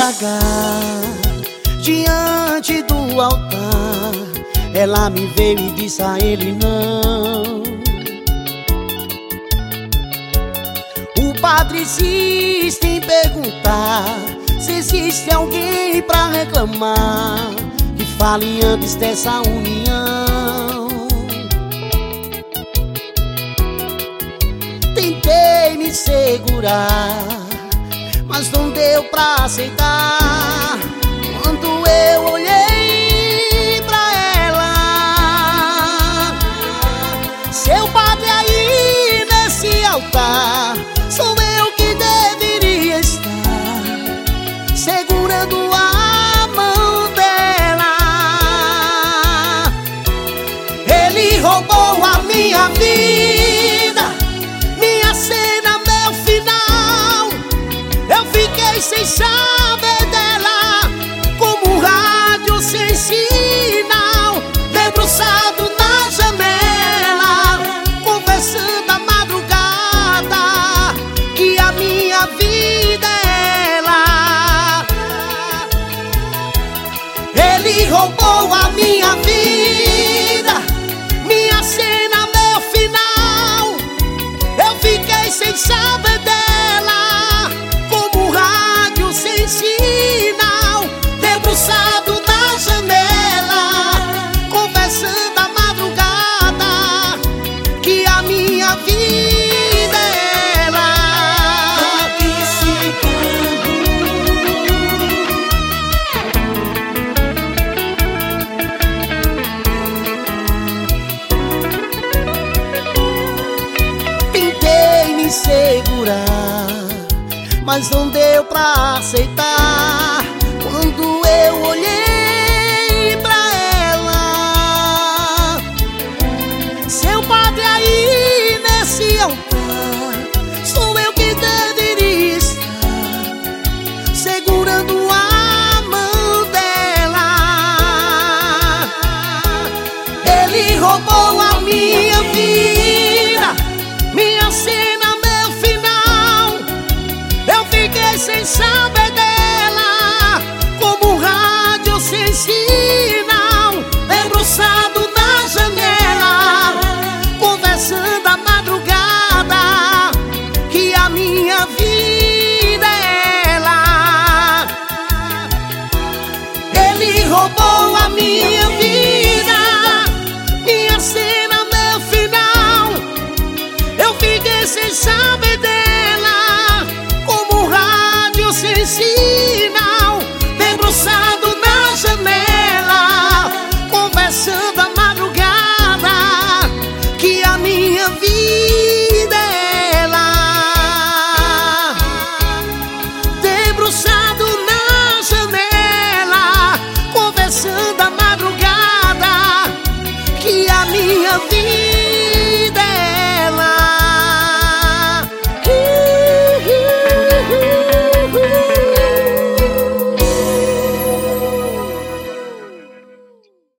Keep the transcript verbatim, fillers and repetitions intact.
devagar diante do altar. Ela me veio e disse a ele não. O padre insiste em perguntar se existe alguém pra reclamar, que fale antes dessa união. Tentei me segurar, mas não deu pra aceitar. Quando eu olhei pra ela, seu padre aí nesse altar, sou eu que deveria estar segurando a mão dela. Ele roubou a minha vida, minha cena, meu final. Eu fiquei sem saber dela, como um rádio sem sinal, debruçado na janela, conversando à madrugada, que a minha vida é ela. Ele roubou a minha vida, minha cena, meu final. Eu fiquei sem saber dela, como um rádio sem sinal, debruçado na janela, conversando à madrugada, que a minha vida é ela. Tentei me segurar, mas não deu pra aceitar. Quando eu olhei pra ela, seu padre aí nesse altar, sou eu que deveria estar segurando a mão dela. Ele roubou a minha vida, minha cena, meu final. Eu fiquei sem saber dela, como um rádio sem sinal, debruçado na janela, conversando à madrugada, que a minha vida é ela. Ele roubou a minha vida, minha cena, meu final. Eu fiquei sem saber dela, como um rádio sem sinal, debruçado na janela, conversando à madrugada, que a minha vida é ela. Debruçado na janela, conversando à madrugada, que a minha vida